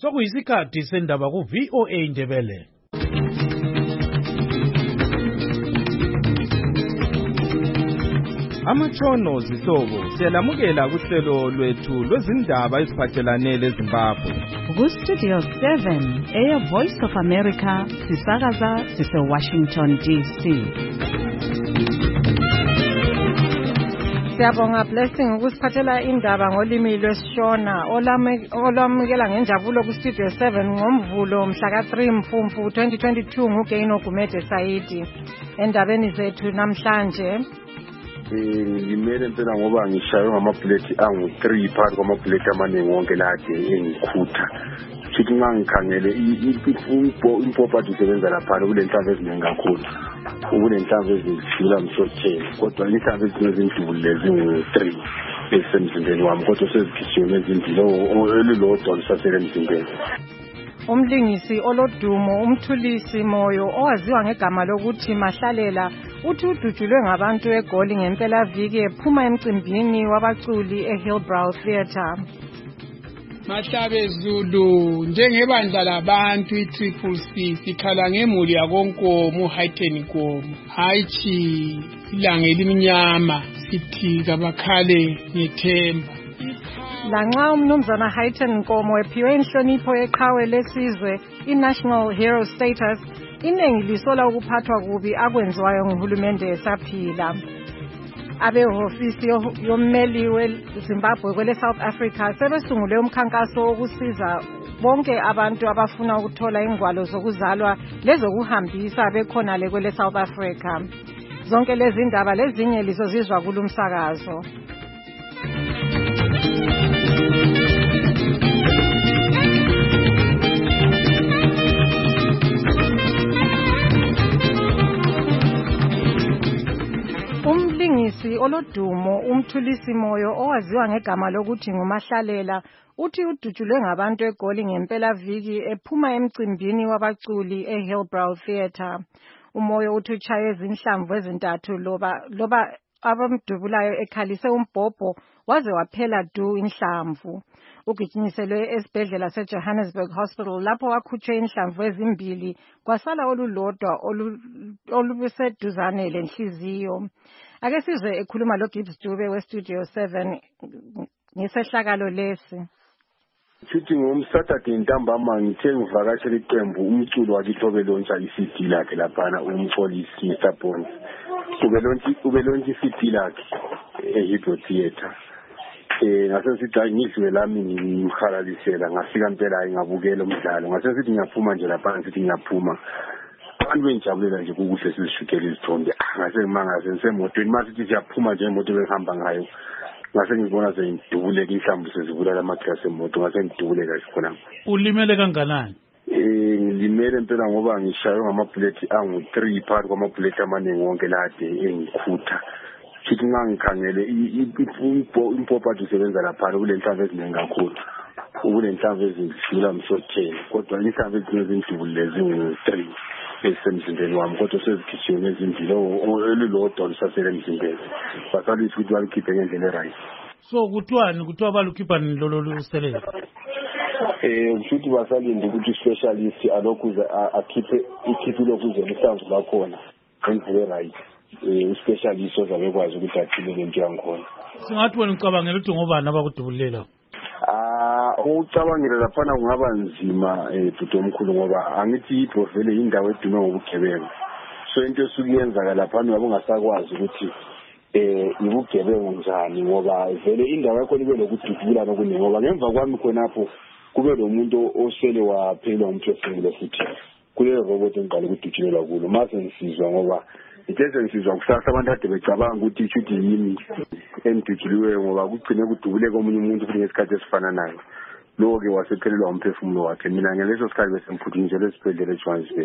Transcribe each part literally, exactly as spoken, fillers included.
Sokuyisikhathi sendaba ku V O A Ndebele. Amatshono zihlobo siyalamukela kuhlelo lwethu lwezindaba eziphathelane leZimbabwe. Ku Studio seven, Air Voice of America, sisakaza sise Washington D C. Siyabonga Blessing ukusiphathela indaba ngolimi lwesishona olamukela ngenjabulo ku Studio seven ngomvulo mhla ka three Mfumfu twenty twenty-two nguGaino Gumede Saidi. Endabeni zethu namhlanje ngimele impela ngoba ngishaywe ngamaplate angu three phakathi kwamaplate amaningi wonke lade engikhutha. Sithi ngangikhangele impopati isebenza lapha kule nhlamvu eziningi kakhulu. Kule nhlamvu ezidlula msotheni kodwa inhlamvu ezinezindulu lezi ngu-three ezisemzimbeni wami kodwa sezikhishwe ezindilo elilodwa lisasele emzimbeni. Umlingisi olodumo umthulisi moyo owaziwa ngegama lokuthi Mahlalela uthi udutshulwe ngabantu eGoli ngempela viki ephuma emcimbini wabaculi eHillbrow Theatre. Mahlabe Zulu njengebandla labantu i-Triple C sikhala ngemuli yakonkomo uHayten Nkomo hayithi ilanga elimnyama sithi kabakhale ngethemba. Lanxa umnumzana Hayten Nkomo ephiwe inhlonipho yeqhawe lesizwe i-National Hero Status, iningi lisola ukuphathwa kubi akwenziwayo nguhulumende esaphila. Abehofisi yommeli weZimbabwe kwele South Africa sebesungule umkhankaso wokusiza bonke abantu abafuna ukuthola ingwalo zokuzalwa lezokuhambisa bekhona le kwele South Africa. Zonke lezi ndaba lezinye lizozizwa kulumsakazo. Umlingisi olodumo umthulisi moyo owaziwa ngegama lokuthi nguMahlalela uthi udutshulwe ngabantu eGoli ngempela viki ephuma emcimbini wabaculi eHillbrow Theatre. Umoyo uthi uchaye ezinhlamvu ezintathu loba loba abamdubulayo ekhalise umbhobho waze waphela du inhlamvu. Ugijinyiselwe esibhedlela seJohannesburg Hospital lapho wakhutshwe inhlamvu ezimbili kwasala olulodwa olubuseduzane lenhliziyo. Ake sizwe ekhuluma lo Gibbs Dube we Studio seven ngesehlakalo lesi. Sithi ngomSaturday ntambama ngithe ngivakashela iqembu umculo wakithi obelontsha i-C D lakhe laphana umxolisi Mister Bond. Ubelontsha ubelontsha i-C D lakhe eHillbrow Theatre. Eh ngase sithi ngizwe lami ngimhalalisela ngafika impela ngabukela umdlalo ngase sithi ngiyaphuma nje lapha sithi ngiyaphuma abantu bengijabulela nje ukuhle sizishukela izithombe ngase ngimangaze ngisemotweni masithi siyaphuma nje imoto behamba ngayo ngase ngibona seyidubuleka inhlamvu sezibulala amaglasi emoto ngase ngidubuleka khona. Ulimele kanganani? Eh ngilimele impela ngoba ngishaywe ngamaplate angu three phakathi kwamaplate amaningi wonke lade engikhutha. Sithi ngangikhangele impopati isebenza lapha kule nhlamvu eziningi kakhulu. Kule nhlamvu ezidlula msotheni kodwa inhlamvu ezinezindulu lezi ngu-three ezisemzimbeni wami kodwa sezikhishwe ezindilo elilodwa lisasele emzimbeni. Basalithi ukuthi balikhiphe ngendlela erayi. So kuthiwani kuthiwa balukhipha lolo luselela? Eh ukuthi basalinde ukuthi specialist alokhuze akhiphe ikhiphi lokuze lisanzu lakhona ngendlela erayi. Eh specialist ozabe kwazi ukuthi athile lento yangikhona. Singathi wena ucabangela ukuthi ngobani abakudubulela? Ah ucabangela lapha kungaba nzima eh bhuti omkhulu ngoba angithi iProvele indawo edume ngobugebengu. So into esukuyenza lapha ngabe ungasakwazi ukuthi eh ibugebengu njani ngoba vele indawo yakho libe lokududula nokuningi ngoba ngemva kwami khonapho kube lo muntu osele waphelwa umphefumulo futhi kule robot engiqala ukudutshulelwa kulo mase ngisizwa ngoba ithethe ngisizwa kusasa abantu ade becabanga ukuthi ishuthi yimi endijuliweyo ngoba kugcine kudubuleka omunye umuntu futhi ngesikhathi esifana naye. Lo ke wasephelelwa umphefumulo wakhe. Mina ngeleso sikhathi besemphuthumisele esibhedlela eJohannesburg.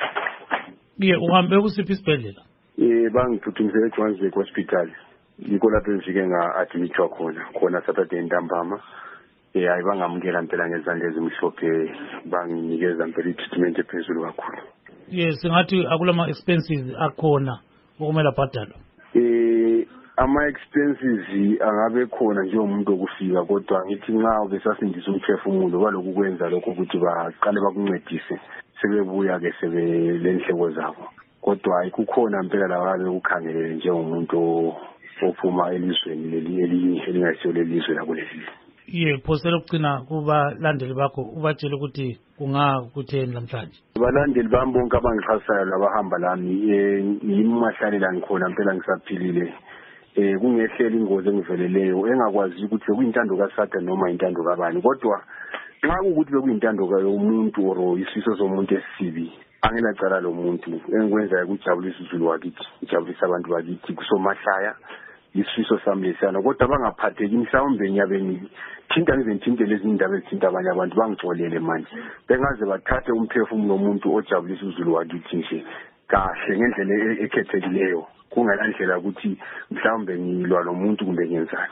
Ye uhambe kusiphi isibhedlela? Eh bangiphuthumisele eJohannesburg Hospital. Yiko lapho ngifike nga-admitwa khona khona Saturday ntambama. Eh ayibangamukela impela ngezandla ezimhlophe banginikeza impela i-treatment ephezulu kakhulu. Yes, ngathi akulama expenses akhona okumele abhadalwe. Eh ama-expenses angabe khona njengomuntu okufika kodwa ngithi nxa besasindisa umphefumulo balokhu kwenza lokho ukuthi baqale bakuncedise sebebuya-ke sebelendleko zabo kodwa ayikukhona mpela lababe ukhangelele njengomuntu ophuma elizweni leli elinye elingasiyo lelizwe lakuleli. Ye phosela ukugcina kubalandeli bakho ubatshela ukuthi kungakutheni namhlanje. Balandeli bami bonke abangixhasayo labahamba lami yimi mahlalela ngikhona mpela ngisaphilile. Eh kungehlela ingozi engiveleleyo engakwazi ukuthi bekuyintando kaSathane noma intando kabani kodwa nxa ukuthi bekuyintando yomuntu or isifiso somuntu esibi angilacala lo muntu engikwenza ukujabulisa uzulu wakithi ujabulisa abantu bakithi kusomahlaya isifiso sami lesana kodwa bangaphatheki mhlawumbe nyabeni thinta ngizintinte lezi indaba ezithinta abanye abantu bangixolele manje bengaze bathathe umphefumulo womuntu ojabulisa uzulu wakithi nje kahle ngendlela ekhethekileyo kungalandlela ukuthi mhlawumbe ngilwa nomuntu kumbe ngenzani.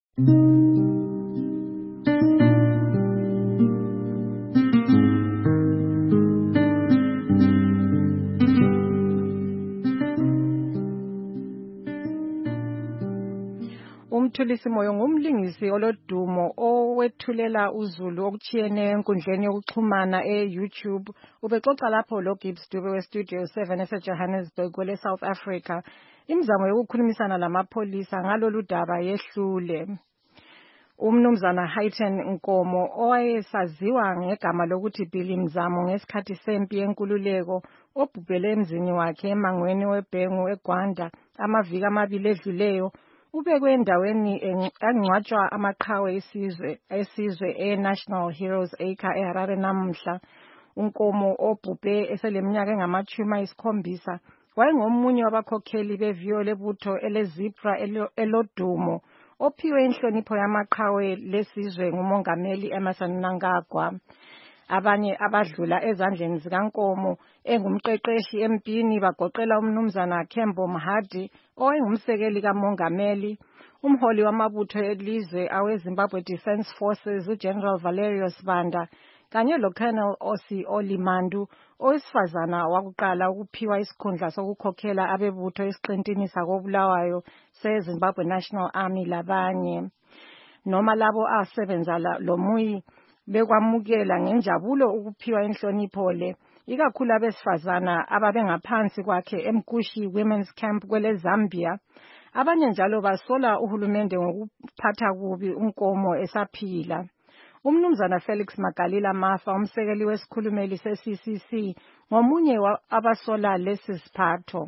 Umthulisi Moyo ngumlingisi olodumo owethulela uzulu okuchiyene enkundleni yokuxhumana e-YouTube. Ubexoxa lapho lo Gibbs Dube we-Studio seven ese-Johannesburg kwele South Africa. Imizamo yokukhulumisana lamapholisa ngalolu daba yehlule. Umnumzana Hayten Nkomo owayesaziwa ngegama lokuthi Billy Mzamo ngesikhathi sempi yenkululeko obhubhele emzini wakhe emangweni weBhengu eGwanda amaviki amabili edluleyo ubekwe endaweni engcwatshwa amaqhawe esizwe esizwe e-National Heroes Acre eHarare namuhla. Unkomo obhubhe eseleminyaka engamachumi ayisikhombisa wayengomunye wabakhokheli beviyo lebutho elezipra elodumo ophiwe inhlonipho yamaqhawe lesizwe ngumongameli Emmerson Mnangagwa. Abanye abadlula ezandleni zikaNkomo engumqeqeshi empini bagoqela umnumzana Kembo Mahadi owayengumsekeli kamongameli, umholi wamabutho elizwe aweZimbabwe Defence Forces uGeneral Valerio Sibanda kanye loColonel Osi Olimandu owesifazana wakuqala ukuphiwa isikhundla sokukhokhela abebutho esiqintini sakobulawayo seZimbabwe National Army labanye. Noma labo asebenza lomuyi bekwamukela ngenjabulo ukuphiwa inhlonipho le ikakhulu abesifazana ababengaphansi kwakhe eMkushi Women's Camp kwele Zambia. Abanye njalo basola uhulumende ngokuphatha kubi Unkomo esaphila. Umnumzana Felix Magalila Mafa umsekeli wesikhulumeli se-C C C ngomunye abasola lesi siphatho.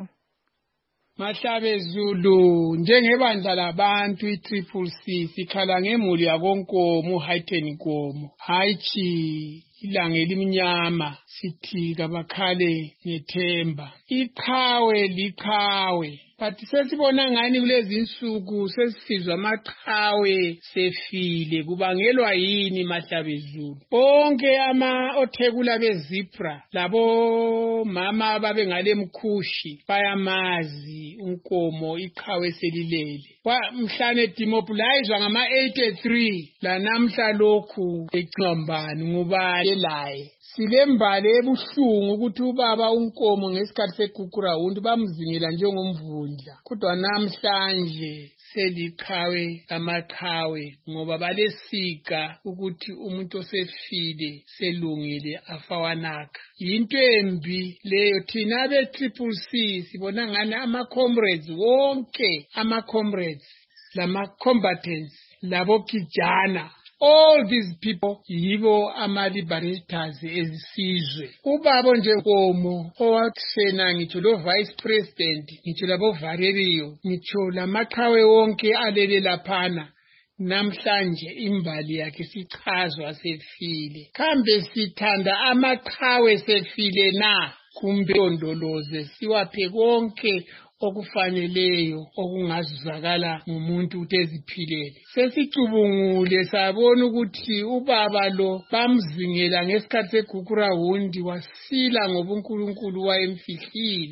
Mahlabe Zulu njengebandla labantu i-Triple C sikhala ngemuli yakonkomo uHayten Nkomo hayichi ilanga elimnyama sithi kabakhale ngethemba iqhawe liqhawe but sesibona ngani kulezi insuku sesifizwa amaqhawe sefile kubangelwa yini Mahlabe Zulu bonke ama othekula bezipra labo mama ababe ngale Mkhushi bayamazi Unkomo iqhawe selilele mhlane demobilized ngama eighty-three la namhla lokhu eqambani ngubale laye silembale ebuhlungu ukuthi ubaba Unkomo ngesikhathi seGugurawundi bamzingela njengomvundla kodwa namhlanje seliqhawe amaqhawe ngoba balesika ukuthi umuntu osefile selungile afawanaka into embi leyo thina be Triple C sibona ngani ama comrades wonke ama comrades lama combatants labo kijana all these people yibo ama-liberators ezisizwe. Ubabo nje Nkomo owakusena ngitsho lo vice president ngitsho labo Valerio ngitsho lamaqhawe wonke alele laphana namhlanje imbali yakhe sichazwa sefile. Kambe sithanda amaqhawe sefile na kumbe ondoloze siwaphe konke okufaneleyo okungazuzakala ngumuntu uteziphilele. Sesicubungule sabona ukuthi ubaba lo bamzingela ngesikhathi seGugurawundi wasila ngoba uNkulunkulu wayemfihlile.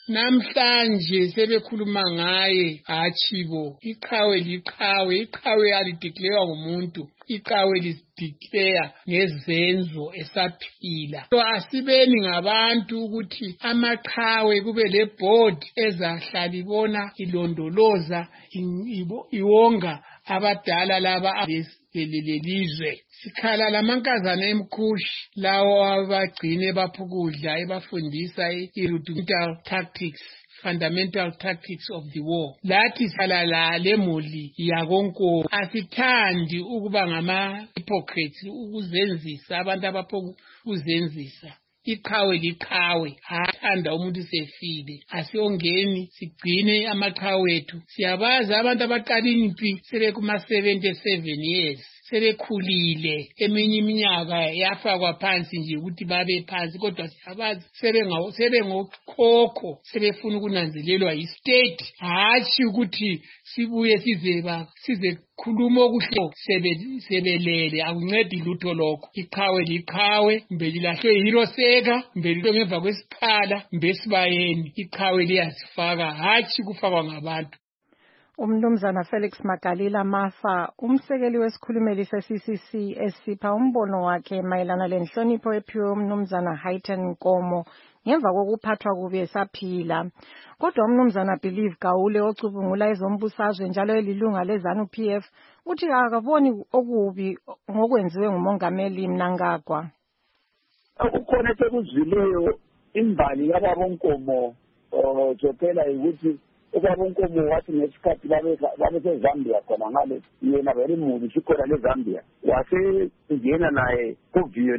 namhlanje sebekhuluma ngaye hachibo iqhawe liqhawe iqhawe alideclare ngumuntu iqhawe lideclare ngezenzo esaphila so asibeni ngabantu ukuthi amaqhawe kube le board ezahlala ibona ilondoloza iwonga abadala laba lelizwe sikhala lamankazana emkhushi lawo abagcine baphukudla ebafundisa i-rudimental tactics fundamental tactics of the war lathi sikhala la lemuli yakonko asithandi ukuba ngama hypocrites ukuzenzisa abantu abapho ukuzenzisa iqhawe liqhawe athanda umuntu sefile asiyongeni sigcine amaqhawe ethu siyabaza abantu abaqala impi sele kuma seventy-seven years sebekhulile eminye iminyaka yafakwa phansi nje ukuthi babe phansi kodwa siyabazi sebengawo sebengokhokho sebefuna ukunanzelelwa istate hathi ukuthi sibuye sizeba size khuluma okuhle sebelele akuncedi lutho lokho iqhawe liqhawe mbeli lahle hiroseka mbeli ngemva kwesikhala mbesibayeni iqhawe liyasifaka hathi kufakwa ngabantu. Umnumzana Felix Magalila Mafa umsekeli wesikhulumeli se-C C C esipha umbono wakhe mayelana lenhlonipho ephiwe umnumzana Hayten Nkomo ngemva kokuphathwa kubi esaphila. Kodwa umnumzana Believe Gawule ocubungula ezombusazwe njalo elilunga leZANU P F uthi akaboni okubi ngokwenziwe ngumongameli Mnangagwa. Ukukhona sekuzwileyo imbali yababo Nkomo ojophela ukuthi ubaba uNkomo wathi ngesikhathi babe seZambia khona ngale yena very mubi sikhona leZambia wase ngena naye kuviyo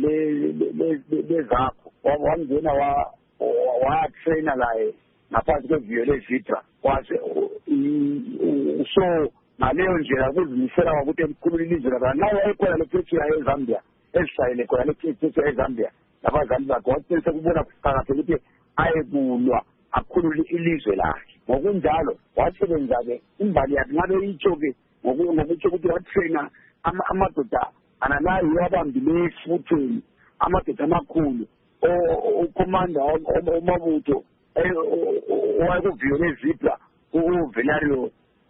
lezapho wangena wa wa trainer naye ngaphansi kweviyo lezitra wase so ngaleyo ndlela kuzimisela ukuthi emkhulula ilizwe lakhe naye ekhona lephetshe eZambia esishayele khona lephetshe eZambia labazali bakhe wathese kubona kuqakathekile ukuthi ayekulwa akhulule ilizwe lakhe ngokunjalo wasebenza-ke imbali yakhe ngabe itsho-ke ngokutsho ukuthi watraina amadoda analayo abambileyo efuthweni amadoda amakhulu ukomanda omabutho owayekuviyo lezibra uvelario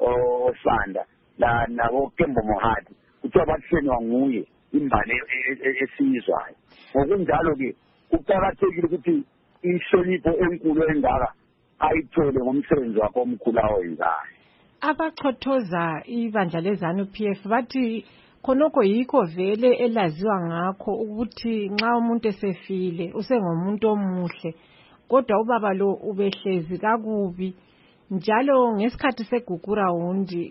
Sanda nabo Kembo Mohadi kuthiwa batrainwa nguye imbali esiyizwayo ngokunjalo-ke kuqakathekile ukuthi inhlonipho enkulu engaka ayithole ngomsebenzi wakhe omkhulu awenzayo. Abachothoza ibandla leZANU P F bathi khonokho yikho vele elaziwa ngakho ukuthi nxa umuntu esefile usengomuntu omuhle kodwa ubaba lo ubehlezi kakubi njalo ngesikhathi segugura wundi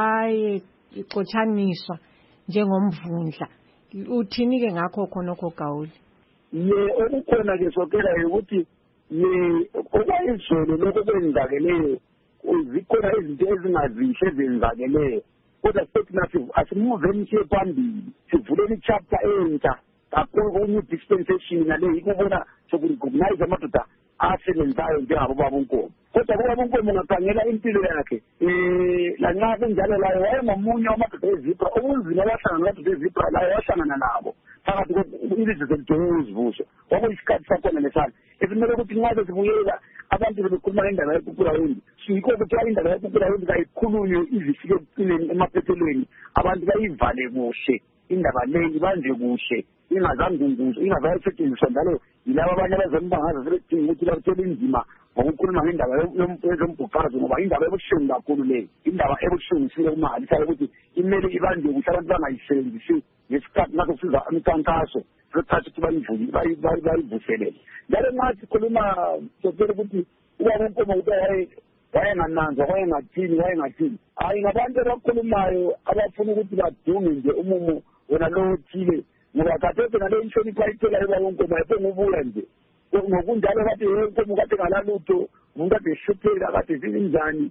wayexotshaniswa njengomvundla uthini ke ngakho khonokho Gawule? Ye okukhona ke sokela ukuthi ye okwayizolo lokho kwenzakeleyo zikhona izinto ezingazihle ezenzakeleyo kodwa futhi nathi asimuveni siye phambili sivuleni chapter entsha kakhulu kunye dispensation nale ikubona sokurecognize amadoda asebenzayo njengabo baba uNkomo kodwa baba uNkomo ngakhangela impilo yakhe eh lanxa kunjalo layo wayengomunye wamadoda ezibra okunzima wahlangana namadoda ezibra layo wahlangana nabo phakathi kwilizwe zelidongozivuso kwakuyisikhathi sakhona lesana esimele ukuthi nxa sibuyela abantu bebekhuluma indaba yekukula wendi sikho ukuthi indaba yekukula wendi kayikhulunywe izifike ekucineni emaphethelweni abantu bayivale kuhle indaba le ibanje kuhle ingazangunguzo ingazayisetshenziswa njalo yilabo abanye abazembangaza sebedinga ukuthi bathole inzima ngokukhuluma ngendaba yezombhuqazo ngoba indaba ebuhlungu kakhulu leyo indaba ebuhlungu sile kumali sale ukuthi imele ibanje kuhle abantu bangayisebenzisi ngesikhathi naso kusiza imikhankaso sekuthatha ukuthi bayivuselele njalo nxa sikhuluma sokele ukuthi ubaba uNkomo ukuthi wayengananzwa wayengathini wayengathini hayi ngabantu abakhulumayo abafuna ukuthi badunge nje umumo wona lo othile ngoba khathesi ngale inhlonipho ayitholayo ubaba uNkomo ayiphengubuya nje ngokunjalo kade uNkomo kade ngalalutho umuntu kade ehlupheka kade zinjani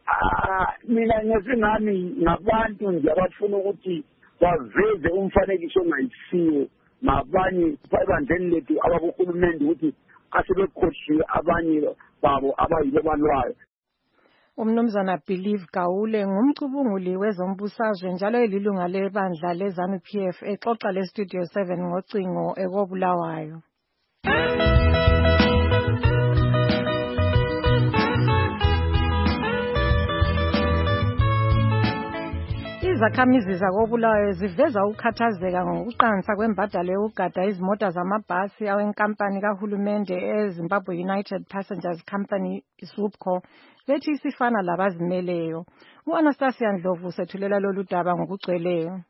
mina ngesingami ngabantu nje abafuna ukuthi baveze umfanekiso ongayisiwo ngabanye ebandleni lethu abakuhulumende ukuthi asebekhohliwe abanye babo abayibo balwayo. Umnumzana Believe Gawule ngumcubunguli wezombusazwe njalo elilunga lebandla leZANU P F exoxa le Studio seven ngocingo ekobulawayo. Izakhamizi zakoBulawayo ziveza ukukhathazeka ngokuqansa kwembadalo yokugada izimota zamabhasi awenkampani kahulumende eZimbabwe United Passengers Company ZUPCO bethi isifana labazimeleyo. U-Anastasia Ndlovu sethulela lolu daba ngokugcweleyo.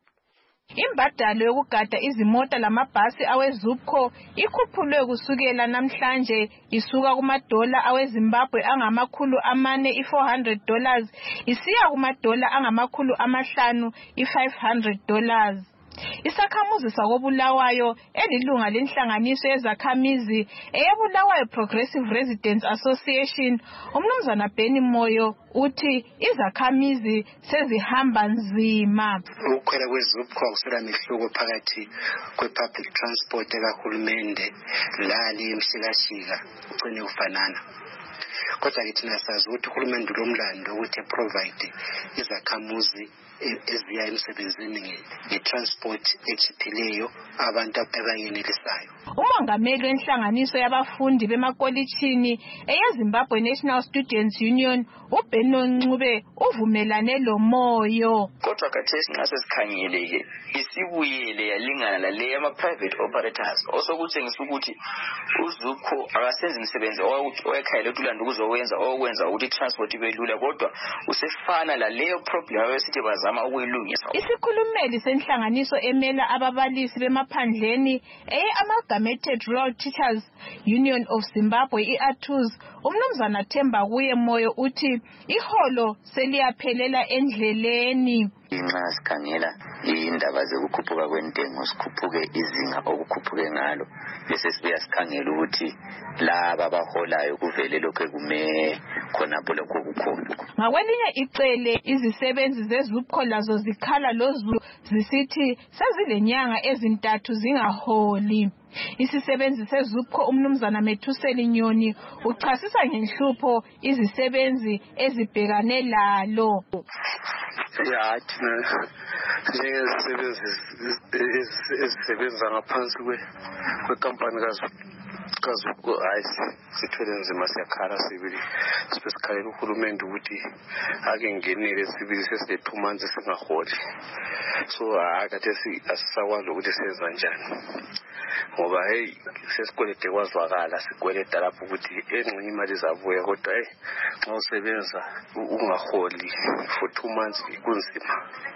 Imbadalo yokugada izimota lamabhasi aweZUPCO ikhuphulwe kusukela namhlanje isuka kumadola aweZimbabwe angamakhulu amane i-four hundred dollars isiya kumadola angamakhulu amahlanu i-five hundred dollars. Isakhamuzi sakoBulawayo elilunga lenhlanganiso yezakhamizi eyeBulawayo Progressive Residents Association umnumzana Benny Moyo uthi izakhamizi sezihamba nzima. Ukukhwela kweZUPCO akusela mehluko phakathi kwe-public transport kahulumende lali emshikashika ugcine ufanana. Kodwa ke thina sazi ukuthi uhulumende lomlando ukuthi provide izakhamuzi eziya emsebenzini nge-transport echiphileyo abantu abayenelisayo. Umongameli wenhlanganiso yabafundi bemakolitshini eyeZimbabwe National Students Union uBeno Ncube uvumelane lo Moyo. Kodwa khathesi nxa sesikhangele isibuyele yalingana lale ama-private operators osokutshengisa ukuthi uZUPCO akasenzi imisebenzi owayekhayela uLando ukuzowenza okwenza ukuthi transport ibe lula kodwa usefana laleyo problem abesithi bazama ukuyilungisa. Isikhulumeli senhlanganiso emela ababalisi bemaphandleni eye-Amalgamated Rural Teachers Union of Zimbabwe i-ATUZ umnumzana Themba kuye Moyo uthi iholo seliyaphelela endleleni. Nxa sikhangela indaba zokukhuphuka kwentengo sikhuphuke izinga okukhuphuke ngalo bese sibuya sikhangela ukuthi laba abaholayo kuvele lokho kume khonapho lokho kukhulu. Ngakwelinye icele izisebenzi zeZUPCO lazo zikhala lozulu zisithi sezilenyanga ezintathu zingaholi. Isisebenzi seZUPCO umnumzana Methuseli Nyoni uchasisa ngenhlupho izisebenzi ezibhekane lalo. Ya thina njengezisebenzi ezisebenza ngaphansi kwekampani kaZUPCO hayi sithwele nzima siyakhala sibili sibesikhalela uhulumende ukuthi ake ngenele sibili sesile two months singaholi. So akathi asisakwazi ukuthi senza njani ngoba hey sesikwelede kwazwakala sikweleda lapho ukuthi engxenye imali zabuya kodwa hey xa usebenza ungaholi for two months kunzima.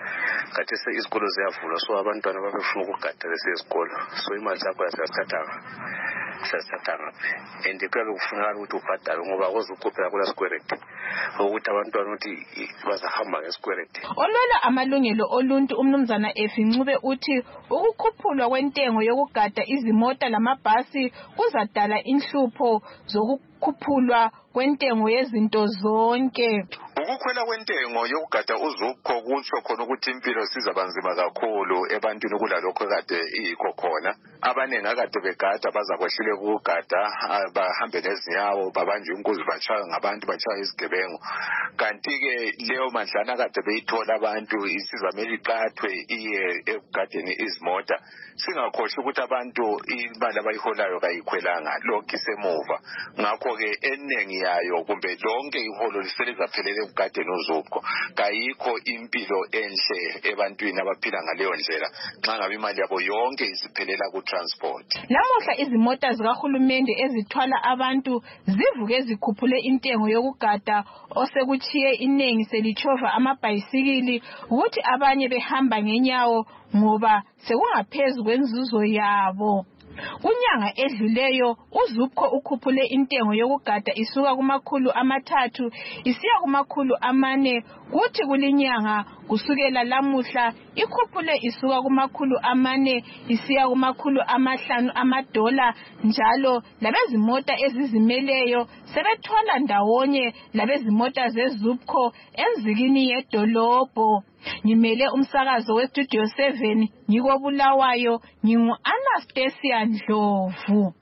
Kathi izikolo ziyavula so abantwana babefuna ukugada lesikolo so imali zakho yasathatha sasathatha ngaphi and kuyabe kufunakala ukuthi ubhadale ngoba kozukhophela kula sikwelede ukuthi abantwana ukuthi bazahamba ngesikwelede. Olwela amalungelo oluntu umnumzana Efi Ncube uthi ukukhuphulwa kwentengo yokugada izimota lamabhasi kuzadala inhlupho zokukhuphulwa kwentengo yezinto zonke. Ukukhwela kwentengo yokugada uZUPCO kutsho khona ukuthi impilo sizabanzima kakhulu ebantwini kulalokho kade ikho khona. Abanengi akade begada bazakwehlile ukugada bahambe nezinyawo babanjwe inkunzi batshaywe ngabantu batshaywe izigebengu. Kanti ke leyo mandlana kade beyithola abantu isizamele iqathwe iye ekugadeni izimota. Singakhohle ukuthi abantu imali abayiholayo kayikhwelanga lokho isemuva. Ngakho ke eningi yayo kumbe lonke iholo liselizaphelele ekugadeni uZUPCO kayikho impilo enhle ebantwini abaphila ngaleyo ndlela nxa ngabe imali yabo yonke isiphelela ku transport. Namuhla izimota zikahulumende ezithwala abantu zivuke zikhuphule intengo yokugada osekuchiye inengi selitshova amabhayisikili ukuthi abanye behamba ngenyawo ngoba sekungaphezulu kwenzuzo yabo. Kunyanga edluleyo uZUPCO ukhuphule intengo yokugada isuka kumakhulu amathathu isiya kumakhulu amane kuthi kulinyanga kusukela lamuhla ikhuphule isuka kumakhulu amane isiya kumakhulu amahlanu amadola njalo labezimota ezizimeleyo sebethwala ndawonye labezimota zeZUPCO enzikini yedolobho. Ngimele umsakazo weStudio seven ngikoBulawayo ngingu Anastasia Ndlovu.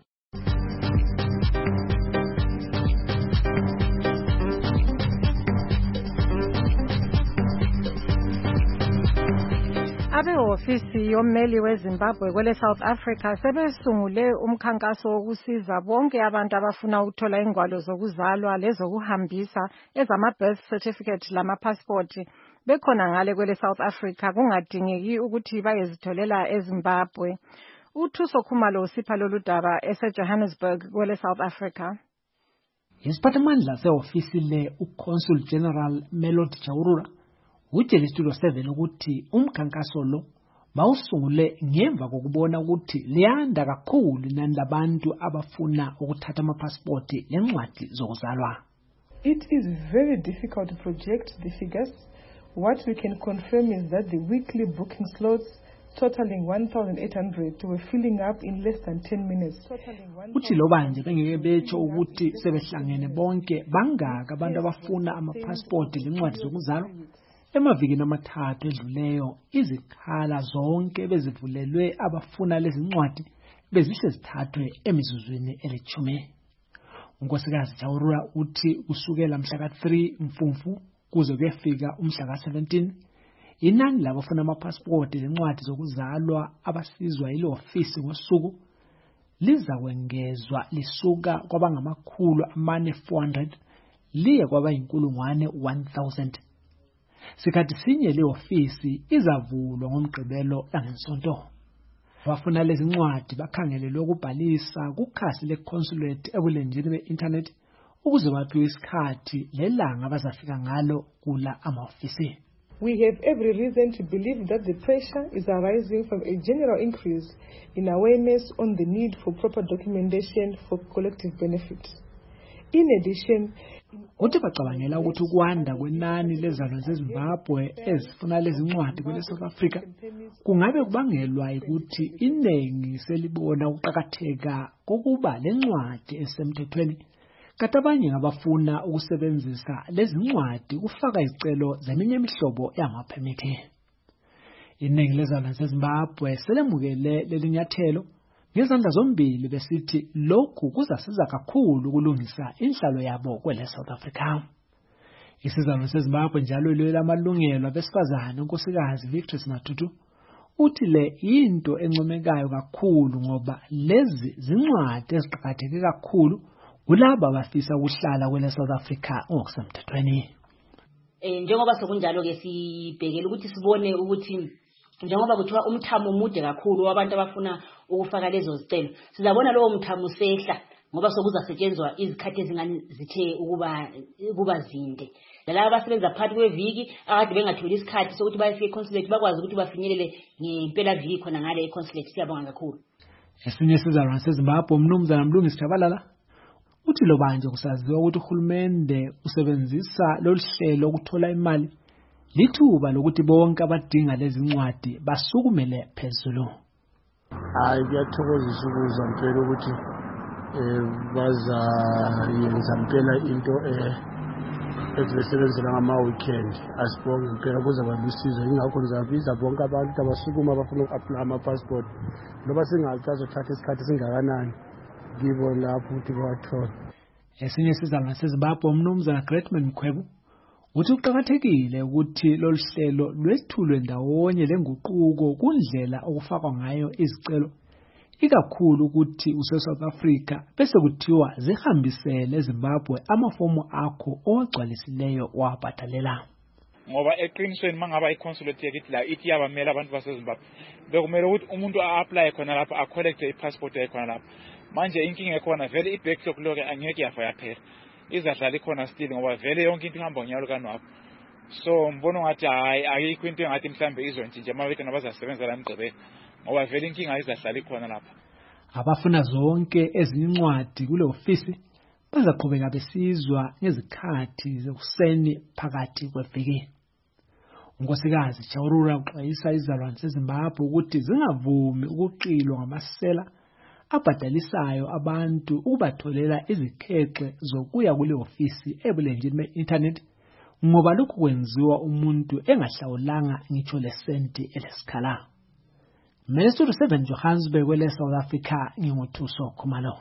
Abehofisi yommeli weZimbabwe kwele South Africa sebesungule umkhankaso wokusiza bonke abantu abafuna ukuthola ingwalo zokuzalwa lezokuhambisa ezama birth certificate lama passport bekhona ngale kwele South Africa kungadingeki ukuthi bayezitholela eZimbabwe. uThuso Khumalo usipha lolu daba eseJohannesburg kwele South Africa. Isiphathamandla se-ofisi le uConsul General Melody Chaurura utshele iStudio seven ukuthi umkhankaso lo bawusungule ngemva kokubona ukuthi liyanda kakhulu inani labantu abafuna ukuthatha amapasipoti nencwadi zokuzalwa. It is very difficult to project the figures. What we can confirm is that the weekly booking slots totaling one thousand eight hundred were filling up in less than ten minutes. Uthi lo banje bengeke betsho ukuthi sebehlangene bonke bangaka abantu abafuna amapasipoti nencwadi zokuzalwa. Emavikini amathathu edluleyo izikhala zonke bezivulelwe abafuna lezi ncwadi bezihle zithathwe emizuzwini elithumi. unkosikazi Chaurura uthi usukela mhla ka three Mfumfu kuze kuyefika umhla ka seventeen inani labafuna amapasipoti nencwadi zokuzalwa abasizwa ile ofisi ngosuku liza kwengezwa lisuka kwabangamakhulu amane four hundred liye kwaba inkulungwane one thousand. Sikhathi sinye le ofisi izavulwa ngomgqibelo langesonto. Abafuna lezi ncwadi bakhangelelwe ukubhalisa kukhasi leconsulate ebulenjini be-internet ukuze baphiwe isikhathi lelanga abazafika ngalo kula ama-ofisi. We have every reason to believe that the pressure is arising from a general increase in awareness on the need for proper documentation for collective benefit. In addition, uthi bacabangela ukuthi ukwanda kwenani lezalo zeZimbabwe ezifuna lezi ncwadi kwele South Africa kungabe kubangelwa ukuthi iningi selibona ukuqhakatheka kokuba lencwadi esemthethweni kanti abanye ngabafuna ukusebenzisa lezi ncwadi kufaka izicelo zeminye imihlobo yamaphemithi. Iningi lezalo zeZimbabwe selemukele lelinyathelo ngezandla zombili besithi lokhu kuzasiza kakhulu ukulungisa inhlalo yabo kwele South Africa. Isizalo seZimbabwe njalo lelo lamalungelo abesifazane unkosikazi Victory Matutu uthi le into encomekayo kakhulu ngoba lezi zincwadi eziqhakatheke kakhulu kulabo abafisa ukuhlala kwele South Africa ngokusemthethweni. Eh njengoba sokunjalo ke sibhekela ukuthi sibone ukuthi njengoba kuthiwa umthamo umude kakhulu wabantu abafuna ukufaka lezo zicelo sizabona lowo mthamo sehla ngoba sokuzasetshenzwa izikhathi ezingani zithe ukuba kuba zinde lalabo abasebenza phakathi kweviki akade bengatholi isikhathi sokuthi bayefike econsulate bakwazi ukuthi bafinyelele ngempela viki khona ngale econsulate. Siyabonga kakhulu. Esinye sizalwane seZimbabwe umnumzana Mlungisi Chabalala uthi lo banje kusaziwa ukuthi uhulumende usebenzisa loluhlelo ukuthola imali lithuba lokuthi bonke abadinga lezi ncwadi basukumele phezulu. Hayi kuyathokozisa ukuzwa impela ukuthi eh baza yenza impela into eh ezibesebenzela ngama weekend asibonge impela kuze balusizo ingakho ngizabiza bonke abantu abasukuma abafuna uku-apply ama passport loba singacaza uthatha isikhathi singakanani kibo lapho ukuthi bathola. Esinye sizalwane seZimbabwe umnumzana Greatman Mkhwebu uthi kuqhakathekile ukuthi lolu hlelo lwethulwe ndawonye lenguquko kundlela okufakwa ngayo izicelo ikakhulu ukuthi use South Africa bese kuthiwa zihambisele eZimbabwe amafomu akho owagcwalisileyo wabhatalela. Ngoba eqinisweni mangaba iconsulate yakithi la ithi yabamela abantu baseZimbabwe bekumele ukuthi umuntu a-apply khona lapha a-collect i-passport yakhe khona lapha. Manje inkinga ekhona vele i-backlog lokho angeke yafa yaphela izadlala ikhona still ngoba vele yonke into ihamba ngonyalo kanwapho. So mbona ngathi hayi ayikho into engathi mhlambe izontshintsha amawiki nabazasebenza la emgcibelo ngoba vele inkinga izadlala ikhona lapha. Abafuna zonke ezincwadi kule ofisi bazaqhubeka besizwa ngezikhathi zokuseni phakathi kweviki. Unkosikazi Chaurura uxwayisa izalwane seZimbabwe ukuthi zingavumi ukuqilwa ngamasela abhadalisayo abantu ukubatholela izikhexe zokuya kule ofisi ebulenjini be-internet ngoba lokhu kwenziwa umuntu engahlawulanga ngitsho lesenti elesikhala. Mesudu seven Johannesburg kwele South Africa nginguthuso Khumalo.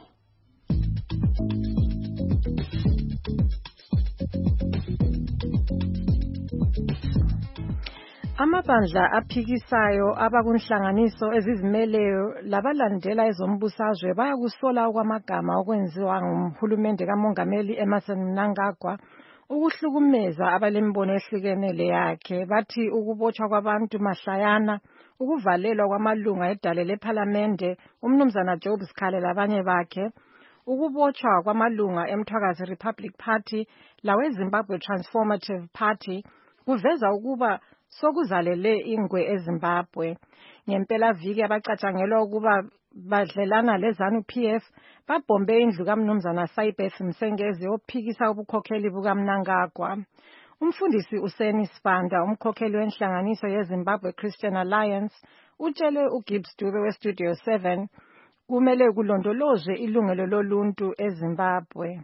Amabandla aphikisayo abakunhlanganiso ezizimeleyo labalandela ezombusazwe bayakusola okwamagama okwenziwa ngumhulumende kaMongameli Emmerson Mnangagwa ukuhlukumeza abalembono ehlukene leyakhe bathi ukubotshwa kwabantu mahlayana, ukuvalelwa kwamalunga edale lephalamende umnumzana Job Sikhale labanye bakhe, ukubotshwa kwamalunga eMthwakazi Republic Party lawe Zimbabwe Transformative Party kuveza ukuba sokuzalele ingwe eZimbabwe. Ngempela viki abacatshangelwa ukuba badlelana leZANU P F babhombe indlu kaMnumzana Saibeth Msengezi ophikisa ubukhokheli bukaMnangagwa. Umfundisi uSeni Sibanda, umkhokheli wenhlanganiso yeZimbabwe Christian Alliance, utshele uGibbs Dube weStudio seven kumele kulondolozwe ilungelo loluntu eZimbabwe.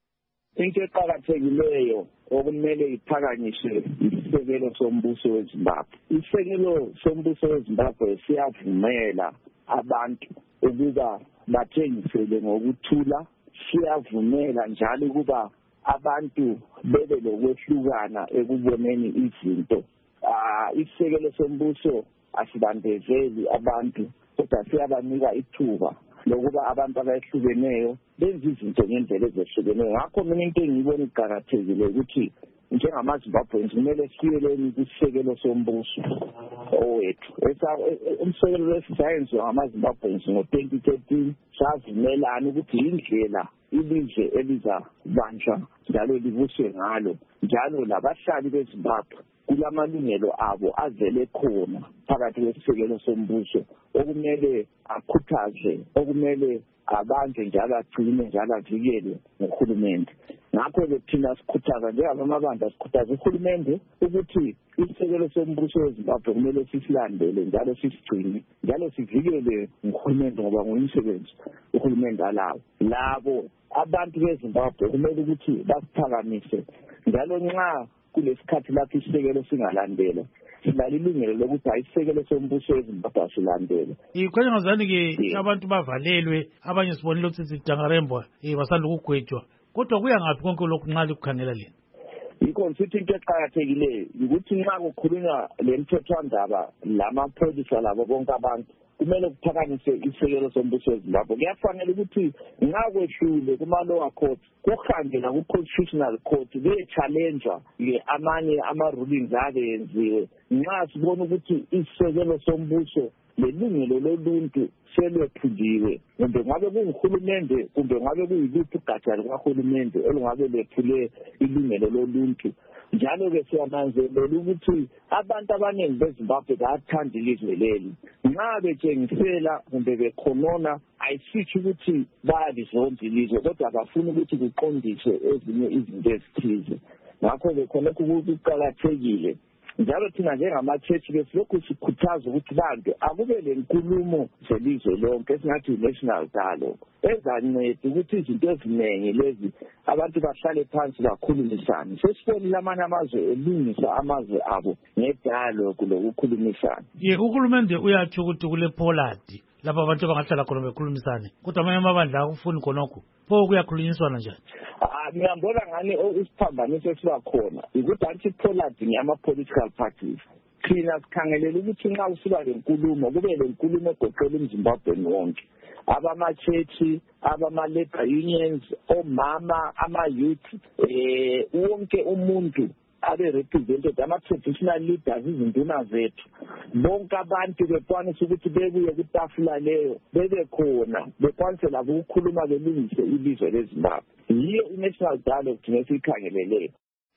Into eqhakathekileyo okumele iphakanyiswe isisekelo sombuso weZimbabwe. Isisekelo sombuso weZimbabwe siyavumela abantu ukuba bathengisele ngokuthula, siyavumela njalo ukuba abantu bebe lokwehlukana ekuboneni izinto. Ah, isisekelo sombuso asibandezeli abantu kodwa siyabanika ithuba lokuba abantu abahlukeneyo benze izinto ngendlela ezehlukeneyo. Ngakho mina into engiyibona iqhakathekile ukuthi njengamaZimbabwe kumele siyeleni isisekelo sombuso owethu. Umsekelo wesisayensi ngamaZimbabwe ngo-twenty thirteen savumelana ukuthi indlela ilizwe elizabanjwa njalo libuswe ngalo, njalo labahlali beZimbabwe kulamalungelo abo avele khona phakathi kwesisekelo sombuso okumele akhuthazwe, okumele abantu njalo agcine njalo avikele nguhulumende. Ngakho-ke thina sikhuthaza njengamabandla sikhuthaza uhulumende ukuthi isisekelo sombuso weZimbabwe kumele sisilandele njalo sisigcine njalo sivikele nguhulumende ngoba ngumsebenzi uhulumende alawo. Labo abantu beZimbabwe kumele ukuthi basiphakamise njalo nxa kulesikhathi lapho isisekelo singalandelwa silala ilungelo lokuthi ayisisekelo sombuso weZimbabwe asilandele. Ikhona ngazani ke abantu bavalelwe, abanye sibonile ukuthi sidangarembwa eh basanda ukugwetshwa. Kodwa kuya ngaphi konke lokhu nxa likukhangela lena? Yikho ngithi into eqhakathekileyo ukuthi nxa kukhulunywa lemthethwandaba lamapholisa labo bonke abantu kumele kuphakamise isisekelo sombuso weZimbabwe. Kuyafanele ukuthi nxa kwehlule kuma-lower court kuhambe naku-constitutional court be-challengewa amanye ama-rulings ake yenziwe. Nxa sibona ukuthi isisekelo sombuso lelungelo loluntu selwephuliwe, kumbe ngabe kunguhulumende kumbe ngabe kuyiluphi ugatsha lukahulumende olungabe lwephule ilungelo loluntu. Njalo-ke siyananzelela ukuthi abantu abaningi beZimbabwe bayathanda ilizwe leli. Nxa betshengisela kumbe bekhonona ayisithi ukuthi bayalizonda ilizwe kodwa bafuna ukuthi kuqondiswe ezinye izinto ezithize. Ngakho-ke khonokho kuqakathekile. Njalo thina njengama-church besilokhu sikhuthaza ukuthi bantu akube lenkulumo zelizwe lonke esingathi i-national dialogue ezanceda ukuthi izinto eziningi lezi abantu bahlale phansi bakhulumisane. Sesibonile amanye amazwe elungisa amazwe abo ngedialogue lokukhulumisana. Ye uhulumende uyatsho ukuthi kule Poland lapha abantu bangahlala khona bekhulumisane, kodwa amanye amabandla akufuni khonokho. Pho kuyakhulunyiswana njani? Ah, ngiyambona ngani isiphambaniso esiba khona ukuthi anti Poland ngiyama-political parties. Thina sikhangelela ukuthi nxa usuka lenkulumo kube lenkulumo egoqela umZimbabwe wonke, abama-church, abama-labor unions, omama, ama-youth, eh wonke umuntu abe represented, ama-traditional leaders, izinduna zethu bonke abantu bekwanisa ukuthi bebuye kutafula leyo bebe khona bekwanise labo ukukhuluma belungise ilizwe leZimbabwe. Yiyo i-national dialogue thina siyikhangeleleyo.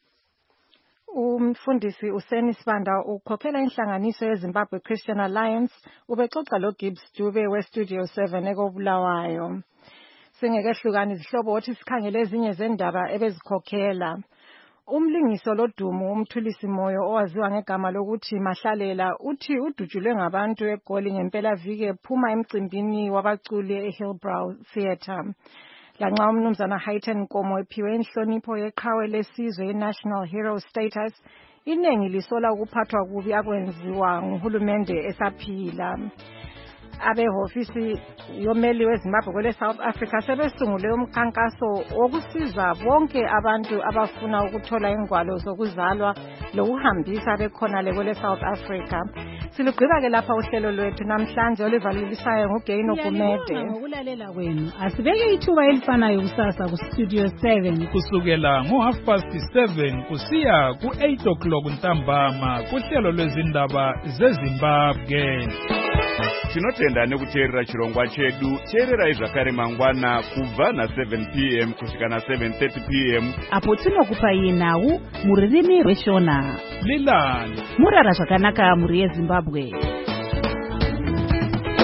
Umfundisi uSeni Sibanda ukhokhela inhlanganiso yeZimbabwe Christian Alliance ubexoxa loGibbs Dube weStudio seven ekobulawayo. Singekehlukani izihlobo othi sikhangele ezinye zendaba ebezikhokhela. Umlingiso lodumo umthulisi moyo owaziwa ngegama lokuthi Mahlalela uthi udutshulwe ngabantu eGoli ngempela viki ephuma emcimbini wabaculi eHillbrow Theatre. Lanxa umnumzana Hayten Nkomo ephiwe inhlonipho yeqhawe lesizwe i-National Hero Status, inengi lisola ukuphathwa kubi akwenziwa nguhulumende esaphila. Abehofisi yomeli weZimbabwe kwele South Africa sebesungule umkhankaso wokusiza bonke abantu abafuna ukuthola ingwalo zokuzalwa lokuhambisa bekhona le kwele South Africa. Silugqiba-ke lapha uhlelo lwethu namhlanje oluvalisayo nguGaino Gumede. Ngokulalela kwenu asibeke ithuba elifanayo kusasa kustudio seven kusukela ngo-half past seven kusiya ku-eight o'clock ntambama kuhlelo lwezindaba zezimbabwe. Tinotenda nekuteerera chirongwa chedu. Teerera zvakare mangwana kubva na seven p m kusvika na seven thirty p m apo tinokupai nhau mururimi rweshona. Lilani murara zvakanaka muri yeZimbabwe.